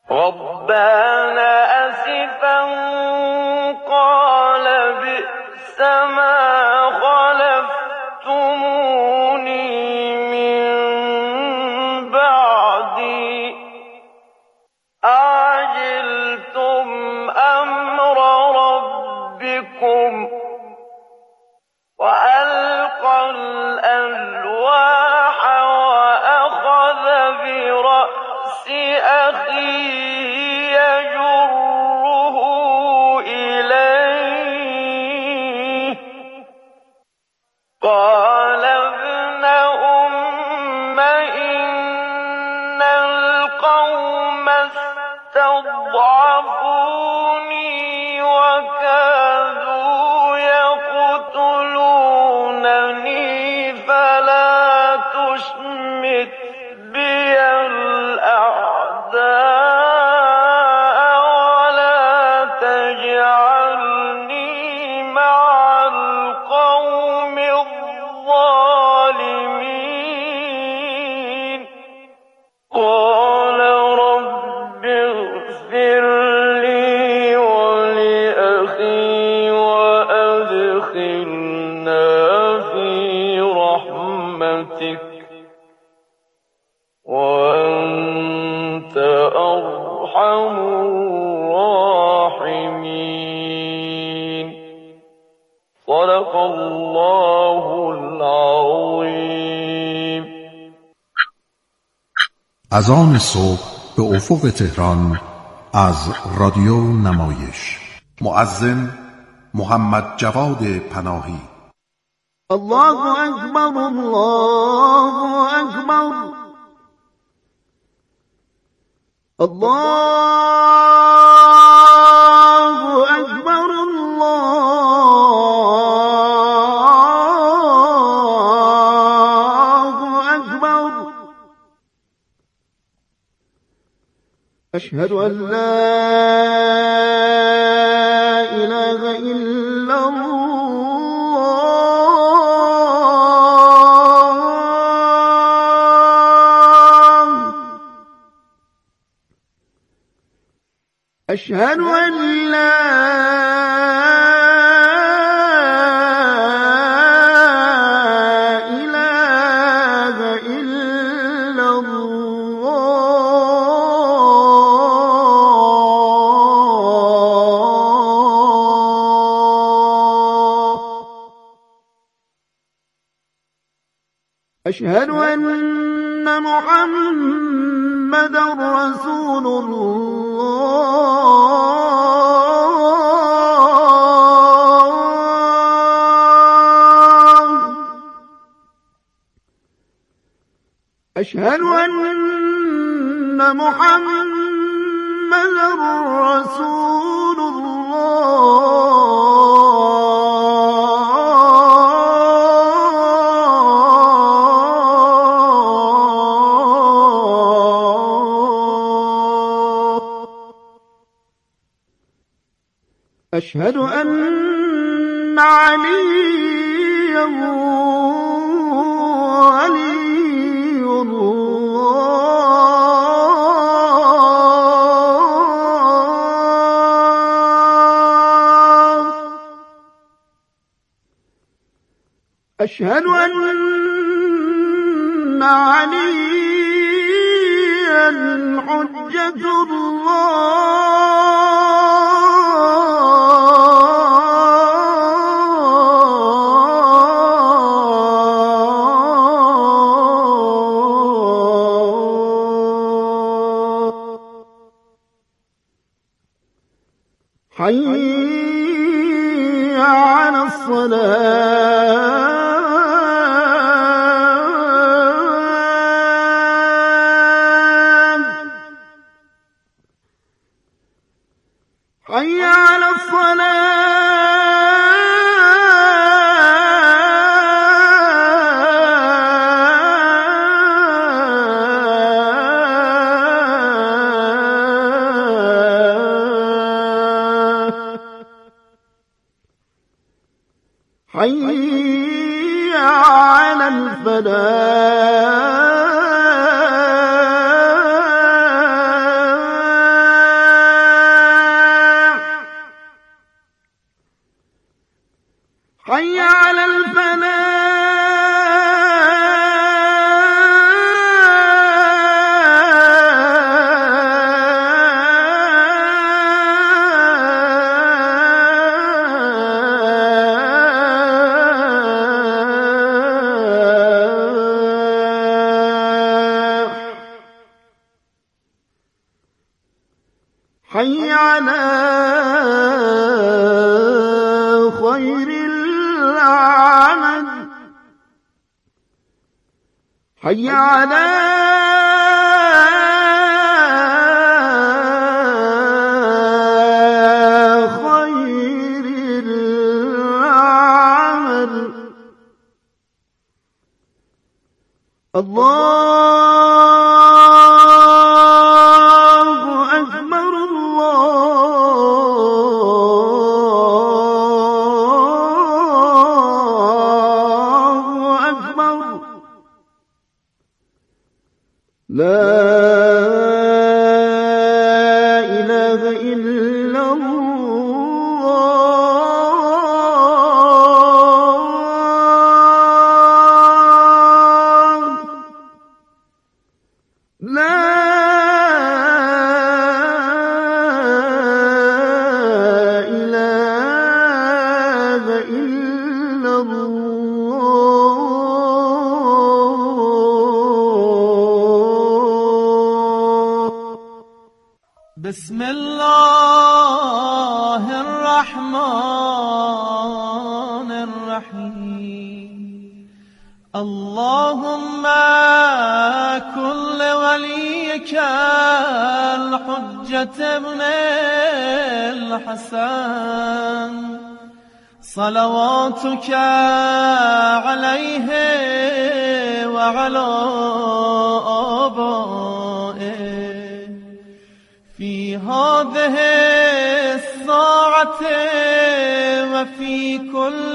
ربنا أسفا قال بئس ما خلفتموني من بعدي أعجلتم أمر ربكم وألقى الألواح وأخذ برأس أخيه يجره إليه قال ابن أم إن القوم استضعفوني وكادوا يقتلونني فلا تشمت بي الأعداء ولا تجعلني مع القوم الظالمين قال رب اغفر لي ولأخي وأدخلنا في رحمتك وأنت أرحم الراحمين صدق الله العظيم. اذان صبح به افق تهران از رادیو نمایش. مؤذن محمد جواد پناهی. الله اکبر الله اکبر الله اکبر الله اکبر اشهد ان لا اله الا أشهد أن لا إله إلا الله أشهد أن محمدا رسول الله أشهد أن محمدا رسول الله أشهد أن عليا ولي الله أشهد أن عليا حجة الله حي على الصلاة حي على حي على الفلاح. حي على حي على خير العمل حي على خير العمل لا إله إلا الله لا إله إلا بسم الله الرحمن الرحيم اللهم كن وليك الحجة ابن الحسن صلواتك عليه وعلى آبائه في هذه الساعة وفي كل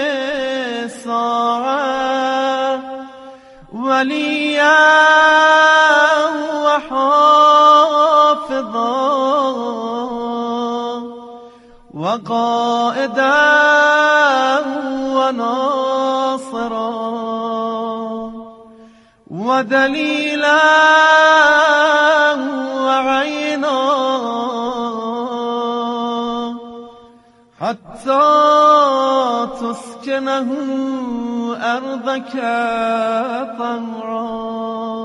ساعة وليا وحافظا وقائدا وناصرا ودليلا وعينا حتى تسكنه أرضك طهرا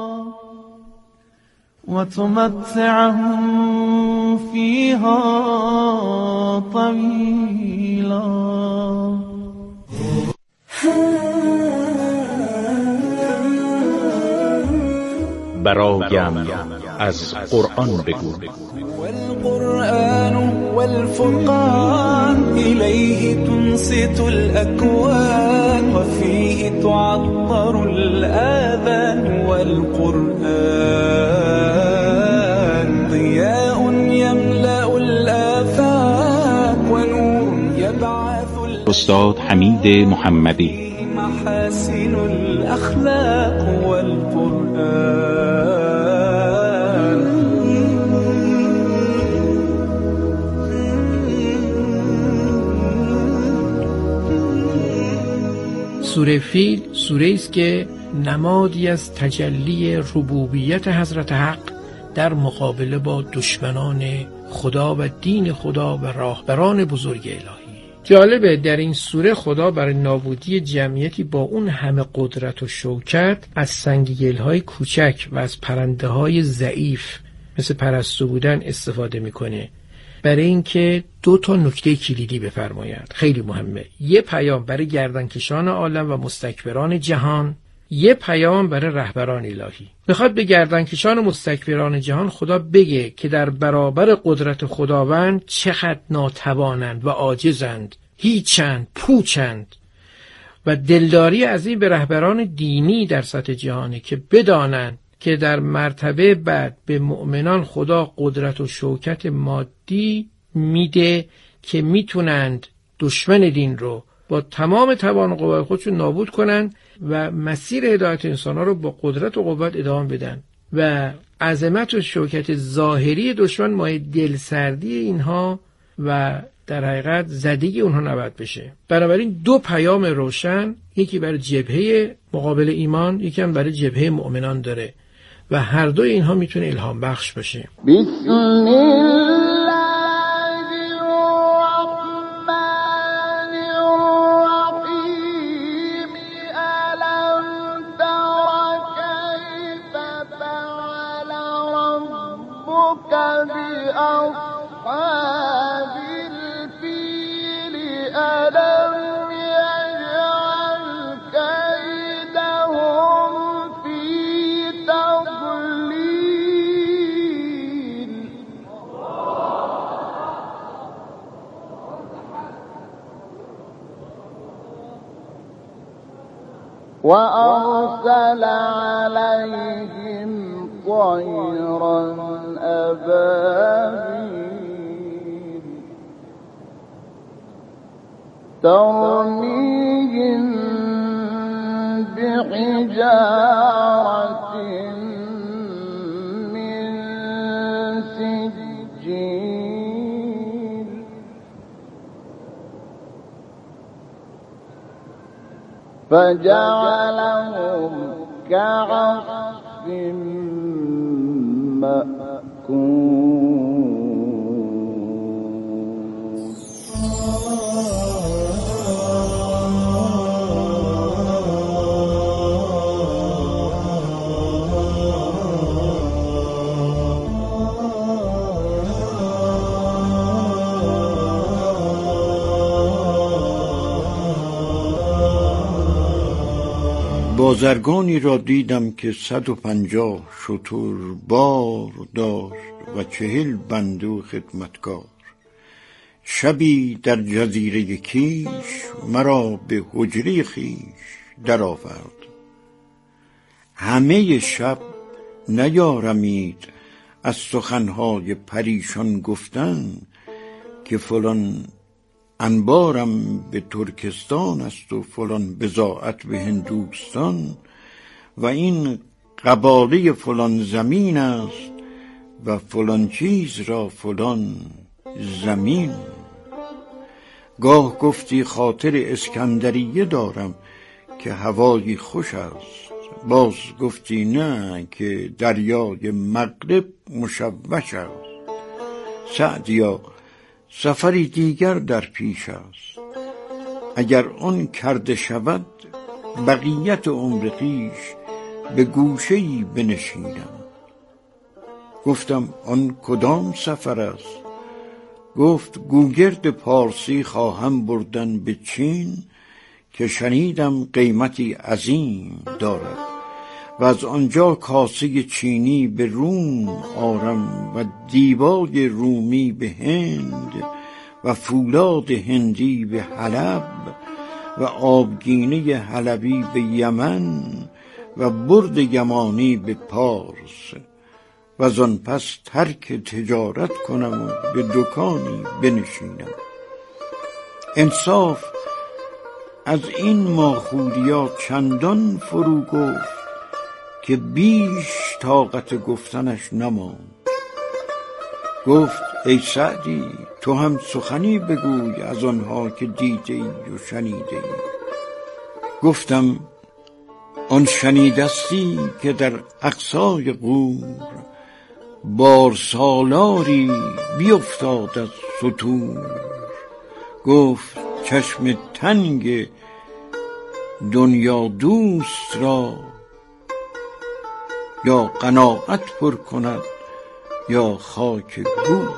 وتمتعه فيها طويلا. برایم از قرآن بگو. والقرآن والفرقان إليه تنصت الأكوان وفيه تعطر الآذان والقرآن ضياء يملأ الآفاق ونور يبعث استاد حمید محمدی. محاسن الأخلاق والقرآن. سوره فیل سوره است که نمادی از تجلی ربوبیت حضرت حق در مقابله با دشمنان خدا و دین خدا و راهبران بزرگ الهی. جالبه در این سوره خدا برای نابودی جمعیتی با اون همه قدرت و شوکت از سنگگل‌های کوچک و از پرنده‌های ضعیف مثل پرستو بودن استفاده میکنه برای اینکه 2 نکته کلیدی بفرماید. خیلی مهمه. یه پیام برای گردنکشان عالم و مستکبران جهان، یه پیام برای رهبران الهی. میخواد به گردنکشان و مستکبران جهان خدا بگه که در برابر قدرت خداوند چقدر ناتوانند و عاجزند، هیچند، پوچند، و دلداری از این به رهبران دینی در سطح جهانه که بدانند که در مرتبه بعد به مؤمنان خدا قدرت و شوکت مادی میده که میتونند دشمن دین رو با تمام توان و قوت خودشون نابود کنند و مسیر هدایت انسان‌ها رو با قدرت و قوت ادامه بدن و عظمت و شوکت ظاهری دشمن مایه دلسردی اینها و در حقیقت زدگی اونها نباید بشه. بنابراین دو پیام روشن، یکی برای جبهه مقابل ایمان، یکی هم برای جبهه مؤمنان داره و هر دو اینها میتونه الهام بخش باشه. بسم الله وأرسل عليهم طيرا أبابيل ترميهم بحجارة من سجيل فجعلهم كعصف مأكول. بازرگانی را دیدم که 150 شتر بار داشت و 40 بنده خدمتکار. شبی در جزیره کیش مرا به حجره خیش در آورد. همه شب نیارمید از سخنهای پریشان گفتن که فلان انبارم به ترکستان است و فلان بضاعت به هندوستان و این قباله فلان زمین است و فلان چیز را فلان زمین. گاه گفتی خاطر اسکندریه دارم که هوایی خوش است، باز گفتی نه که دریای مغرب مشوش است. سعدیا سفری دیگر در پیش است، اگر آن کرده شود بقیت عمر خویش به گوشه‌ای بنشینم. گفتم آن کدام سفر است؟ گفت گوگرد پارسی خواهم بردن به چین که شنیدم قیمتی عظیم دارد و از آنجا کاسه چینی به روم آرم و دیبای رومی به هند و فولاد هندی به حلب و آبگینه حلبی به یمن و برد یمانی به پارس و از آن پس ترک تجارت کنم و به دکانی بنشینم. انصاف از این ماخولیا چندان فرو گفت که بیش طاقت گفتنش نماند. گفت ای سعدی تو هم سخنی بگوی از آنها که دیده ای و شنیده ای. گفتم آن شنیدستی که در اقصای غور بار سالاری بیفتاد از ستور. گفت چشم تنگ دنیا دوست را یا قناعت پر کند یا خاک گور.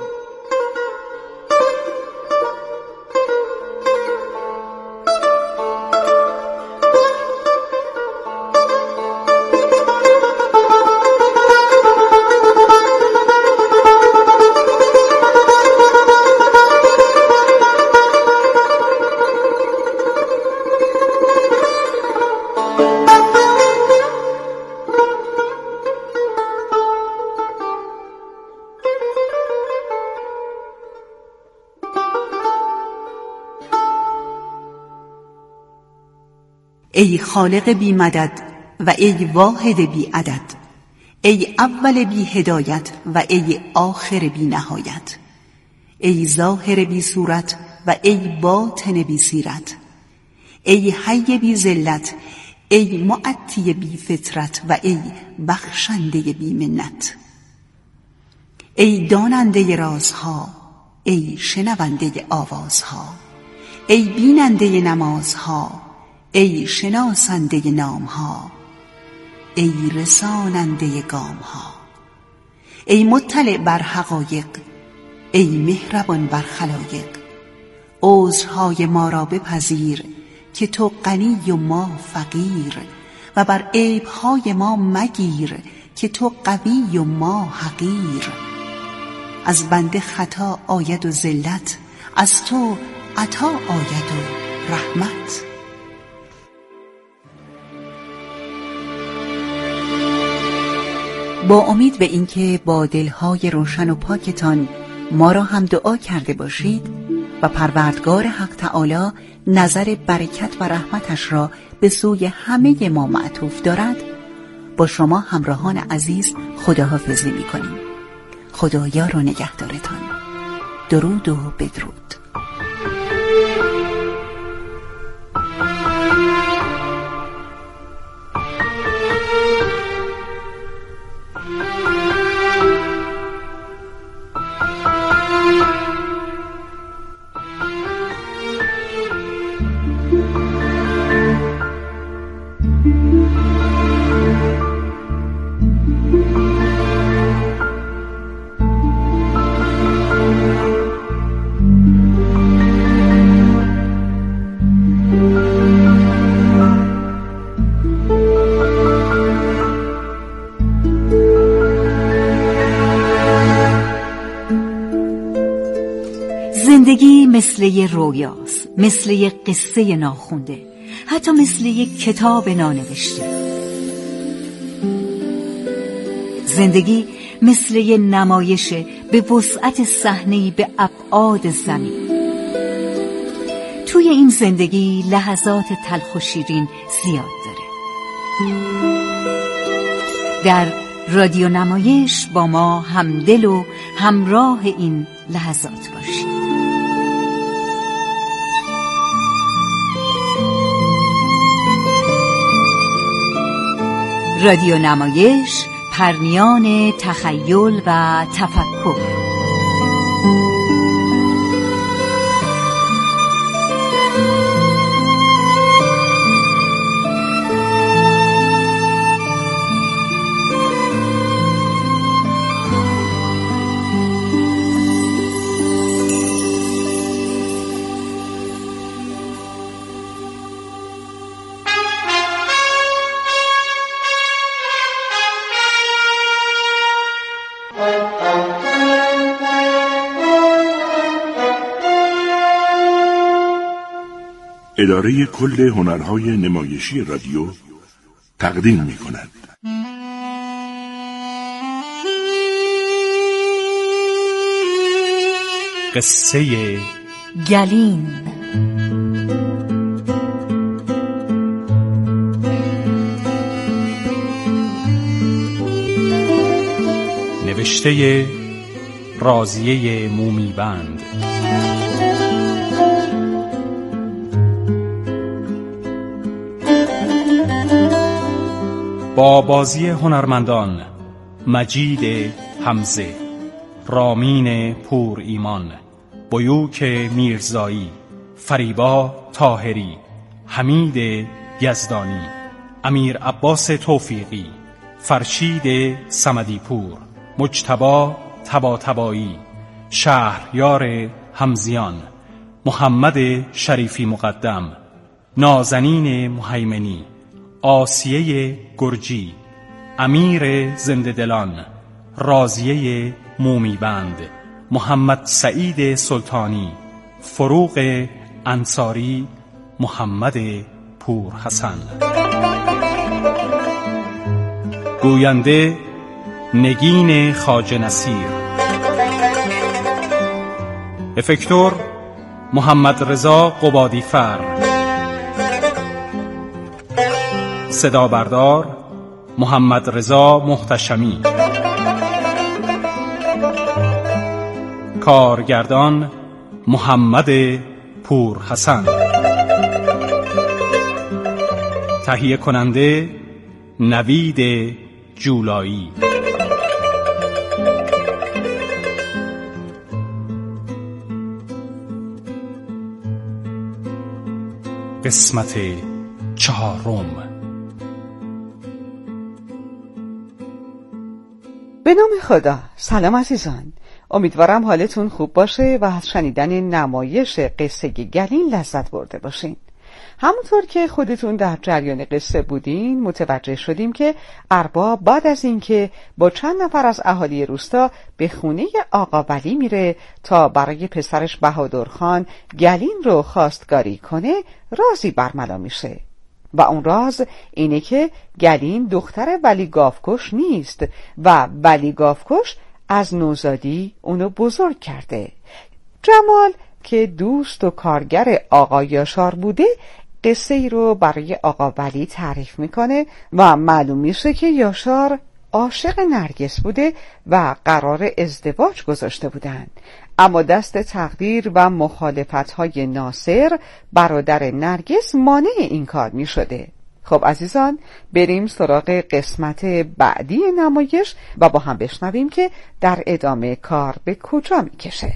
ای خالق بی مدد و ای واحد بی عدد، ای اول بی هدایت و ای آخر بی نهایت، ای ظاهر بی صورت و ای باطن بی سیرت، ای حی بی ذلت، ای معطی بی فطرت و ای بخشنده بی منت، ای داننده رازها، ای شنونده آوازها، ای بیننده نمازها، ای شناسنده نامها، ای رساننده گامها، ای مطلع بر حقایق، ای مهربان بر خلایق، عذرهای ما را بپذیر که تو غنی و ما فقیر، و بر عیبهای ما مگیر که تو قوی و ما حقیر. از بنده خطا آید و ذلت، از تو عطا آید و رحمت. با امید به اینکه با دلهای روشن و پاکتان ما را هم دعا کرده باشید و پروردگار حق تعالی نظر برکت و رحمتش را به سوی همه ما معطوف دارد، با شما همراهان عزیز خداحافظی می‌کنیم. خدایار و نگهدارتان. درود و بدرود. زندگی مثل یه رویاست، مثل یه قصه ناخونده، حتی مثل یه کتاب نانوشته. زندگی مثل یه نمایشه به وسعت صحنه‌ای به ابعاد زمین. توی این زندگی لحظات تلخ و شیرین زیاد داره. در رادیو نمایش با ما همدل و همراه این لحظات باشید. رادیو نمایش، پرنیان تخیل و تفکر. اداره کل هنرهای نمایشی رادیو تقدیم می‌کند. قصه گلین. نوشته راضیه مومیبند. با بازی هنرمندان مجید حمزه، رامین پور ایمان، بیوک میرزایی، فریبا طاهری، حمید یزدانی، امیر عباس توفیقی، فرشید صمدی پور، مجتبی طباطبایی، شهریار همزیان، محمد شریفی مقدم، نازنین مهیمنی، آسیه گرجی، امیر زنده دلان، راضیه مومیبند، محمد سعید سلطانی، فروغ انصاری، محمد پور حسن. گوینده نگین خواجه نصیر. افکتور محمد رضا قبادی فر. صدا بردار محمد رضا محتشمی. کارگردان محمد پورحسن، تهیه کننده نوید جولایی. قسمت 4. به نام خدا. سلام عزیزان، امیدوارم حالتون خوب باشه و از شنیدن نمایش قصه گلین لذت برده باشین. همونطور که خودتون در جریان قصه بودین متوجه شدیم که ارباب بعد از اینکه با چند نفر از اهالی روستا به خونه آقا ولی میره تا برای پسرش بهادرخان گلین رو خواستگاری کنه، رازی برملا میشه و اون راز اینه که گلین دختر ولی گاوکش نیست و ولی گاوکش از نوزادی اونو بزرگ کرده. جمال که دوست و کارگر آقا یاشار بوده قصه ای رو برای آقا ولی تعریف میکنه و معلوم میشه که یاشار عاشق نرگس بوده و قرار ازدواج گذاشته بودن، اما دست تقدیر و مخالفت‌های ناصر برادر نرگس مانع این کار میشده. خب عزیزان، بریم سراغ قسمت بعدی نمایش و با هم بشنویم که در ادامه کار به کجا میکشه.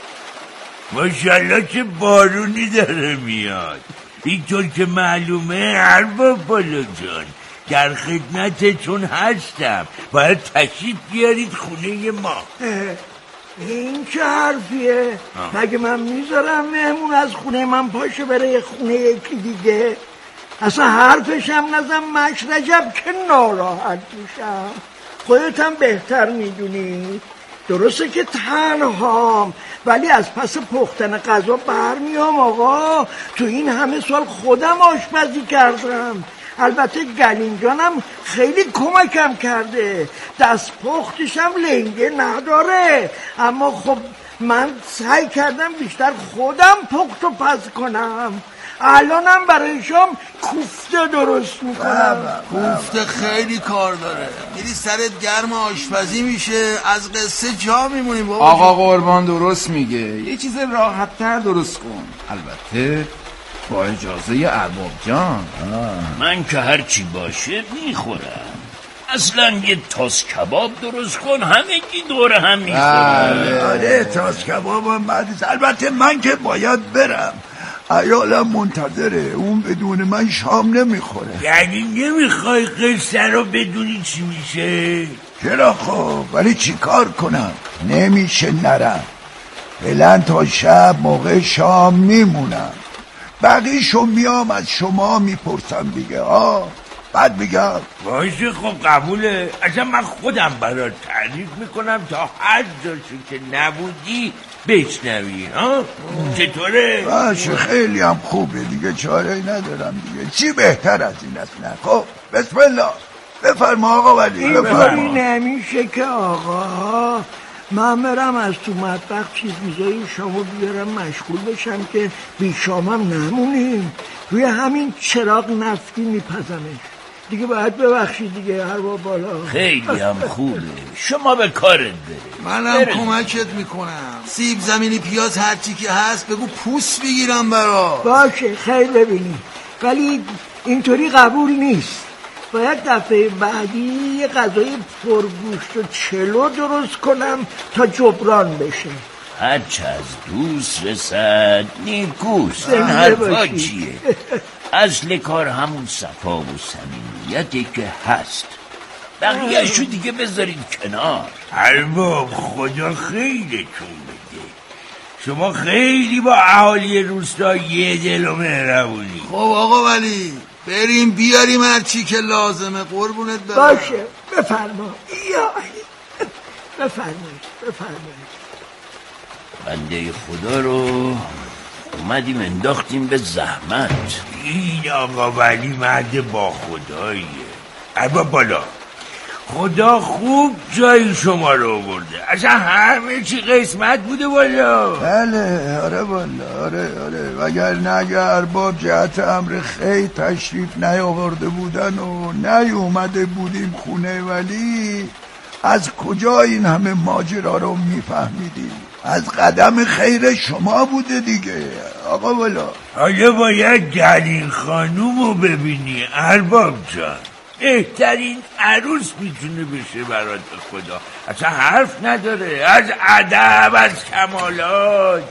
ماشاءالله که بارونی داره میاد. اینطور که معلومه ارباب بالا جان در خدمتتون هستم. باید تشریف بیارید خونه ما. این چه حرفیه؟ مگه من میذارم مهمون از خونه من پاشه بره خونه یکی دیگه؟ اصلا حرفشم نزن مشرجب که ناراحت میشم. خودتم بهتر میدونی. درسته که تنهام، ولی از پس پختن غذا برمیام آقا. تو این همه سال خودم آشپزی کردم. البته گلین جانم خیلی کمکم کرده، دست پختشم لنگه نداره، اما خب من سعی کردم بیشتر خودم پخت و پز کنم. الانم برای شام کوفته درست میکنم. کوفته خیلی کار داره، میری سرت گرم آشپزی میشه، از قصه جا میمونی. آقا قربان درست میگه، یه چیز راحت تر درست کن، البته با اجازه ارباب جان. من که هرچی باشه میخورم. اصلا یه تاس کباب درست کن، همگی دور هم میخورم. آره تاس کباب هم بعدش. البته من که باید برم، عیالم منتظره، اون بدون من شام نمیخوره. یعنی نمیخوای قصه رو بدونی چی میشه؟ چرا خب، ولی چی کار کنم؟ نمیشه نرم. فعلا تا شب موقع شام میمونم، بقیشو میام از شما میپرسم دیگه. بعد میگم باشه خب قبوله. اصلا من خودم برات تعریف میکنم تا هر جاشو که نبودی بشنوی. چطوره؟ باشه خیلی هم خوبه دیگه، چاره ندارم دیگه. چی بهتر از این است؟ نه خب بسم الله، بفرما آقا ولی. این نمیشه که آقا. من برم از تو مطبخ چیزای شامو بیارم مشغول بشم که بی شامم نمونیم. روی همین چراغ نفتی میپزمش دیگه. باید ببخشید دیگه ارباب بالا. خیلی هم خوبه، شما به کارت برید. منم کمکت میکنم. سیب زمینی پیاز هرچی که هست بگو پوست بگیرم برا. باشه خیلی ببینی، ولی اینطوری قبول نیست. باید دفعه بعدی یه غذای پرگوشت و چلو درست کنم تا جبران بشه. هرچه از دوست رسد نیکوست. این حرفا چیه؟ اصل کار همون صفا و صمیمیته که هست، بقیه‌شو دیگه بذارید کنار. ارباب خدا خیرتون بده، شما خیلی با اهالی روستا یه دل و مهربونی. خب آقا ولی بریم بیاریم هرچی که لازمه. قربونت برم. باشه بفرما. بفرمایید. بنده خدا رو اومدیم انداختیم به زحمت. این آقا ولی مرد با خداییه. ارباب بالا، خدا خوب جای شما رو آورده. اصلا همه چی قسمت بوده بالا. بله آره بالا، آره وگرنه اگه ارباب جهت امر خیر تشریف نیاورده بودن و نیومده بودیم خونه ولی، از کجا این همه ماجرا رو میفهمیدیم؟ از قدم خیر شما بوده دیگه آقا والا. حالا باید گلیل خانوم رو ببینی ارباب جان. بهترین عروس میتونه بشه برات خدا. اصلا حرف نداره از ادب از کمالات.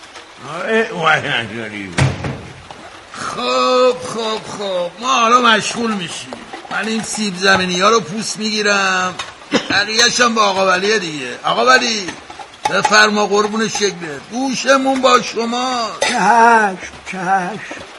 خب ما حالا مشغول میشیم. من این سیب زمینی ها رو پوست میگیرم، بقیه‌ش هم با آقا ولیه دیگه. آقا ولی بفرما قربون شکلت، گوشمون با شما. چشم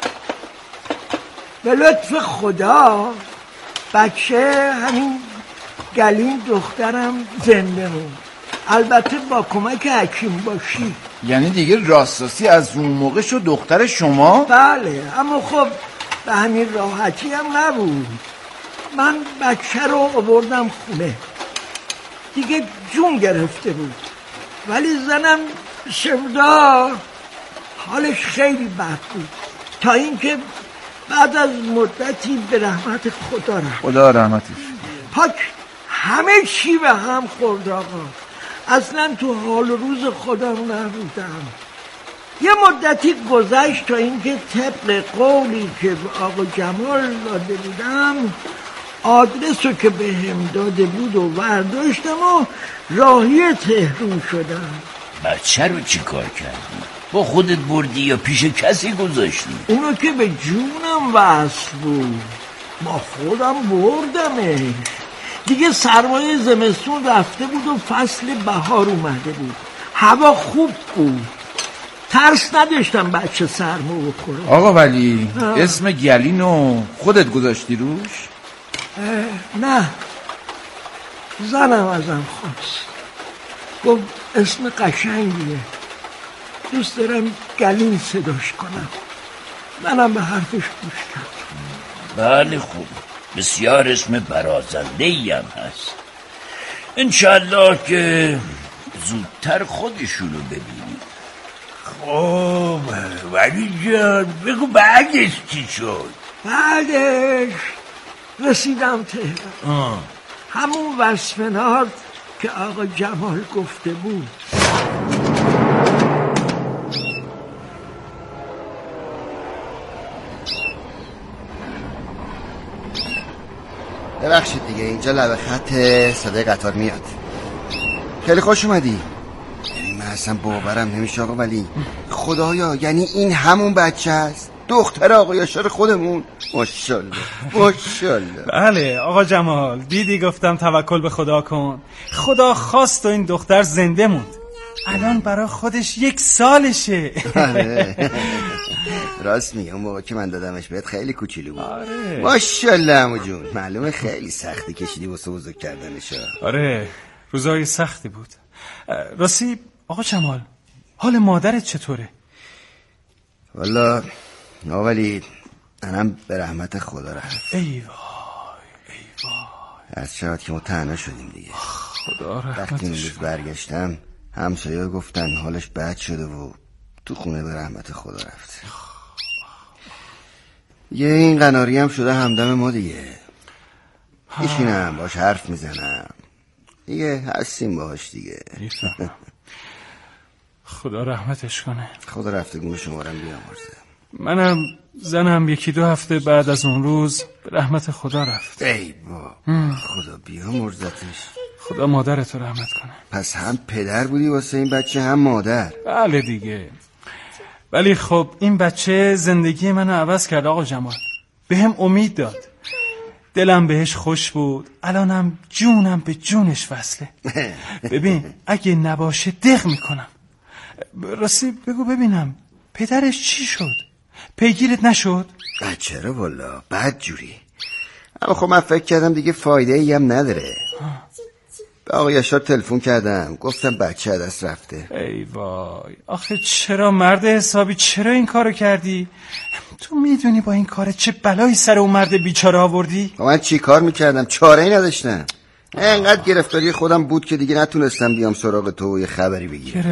به لطف خدا بچه همین گلین دخترم زنده موند، البته با کمک حکیم باشی. یعنی دیگه راستاسی از اون موقع شد دختر شما؟ بله، اما خب به همین راحتی هم نبود. من بچه رو آوردم خونه، دیگه جون گرفته بود، ولی زنم شودا حالش خیلی بد بود، تا اینکه بعد از مدتی به رحمت خدا رفت. خدا رحمتش. پاک همه چی به هم خورد آقا، اصلا تو حال و روز خودم نبودم. یه مدتی گذشت تا اینکه طبق قولی که به آقا جمال داده بودم آدرس رو که به هم داده بود و برداشتم و راهی تهران شدم. بچه رو چی کار کردی؟ با خودت بردی یا پیش کسی گذاشتی؟ اونو که به جونم وصل بود با خودم بردمش. دیگه سرمایه زمستون رفته بود و فصل بهار اومده بود، هوا خوب بود، ترس نداشتم بچه سرما بخوره. آقا ولی اسم گلینو خودت گذاشتی روش؟ نه، زنم ازم خواست، گفت اسم قشنگیه، دوست دارم گلین صداش کنم. منم به حرفش گوش کردم. بله خوب، بسیار اسم برازنده‌ای هم هست. انشالله که زودتر خودشونو ببینی. خب ولی جان بگو بعدش چی شد؟ بعدش رسیدم تهران، همون وصفنات که آقا جمال گفته بود. ببخشید دیگه، اینجا لبه خط صدای قطار میاد. خیلی خوش اومدی. یعنی من اصلا باورم نمیشه آقا ولی، خدایا یعنی این همون بچه است، دختر آقا یاشار خودمون. ماشاءالله ماشاءالله. بله آقا جمال، دیدی گفتم توکل به خدا کن. خدا خواست و این دختر زنده موند. الان برای خودش 1 سالشه. راست میگم، اون موقع که من دادمش بهت خیلی کوچولو بود. آره. ماشاءالله عمو جون، معلومه خیلی سختی کشیدی واسه بزرگ کردنش. آره روزای سختی بود. راستی آقا جمال، حال مادرت چطوره؟ والا ولی منم به رحمت خدا رفت. ای وای. از شاید که ما تنها شدیم دیگه. خدا رحمتش. وقتی اون روز برگشتم همسایه گفتن حالش بد شده و تو خونه به رحمت خدا رفت. یه این قناری هم شده همدم ما دیگه. میشینم باش حرف میزنم دیگه، هستیم باش دیگه. خدا رحمتش کنه. خدا رفتگون شمارم بیامرزه. منم زنم 1-2 هفته بعد از اون روز به رحمت خدا رفت. ای با خدا بیامرزتش. خدا مادرتو رحمت کنه. پس هم پدر بودی واسه این بچه هم مادر. بله دیگه. ولی خب این بچه زندگی منو عوض کرد آقا جمال، بهم امید داد، دلم بهش خوش بود، الانم جونم به جونش وصله. ببین اگه نباشه دق میکنم. راستی بگو ببینم پدرش چی شد؟ پیگیرت نشد؟ چرا والا بد جوری. اما خب من فکر کردم دیگه فایده ای هم نداره. به آقا یاشار تلفن کردم، گفتم بچه دست رفته. ای وای، آخه چرا مرد حسابی، چرا این کارو کردی؟ تو میدونی با این کار چه بلایی سر اون مرد بیچاره آوردی؟ من چی کار میکردم؟ چاره ای نداشتم. انقدر گرفتاری خودم بود که دیگه نتونستم بیام سراغ تو و یه خبری بگیرم.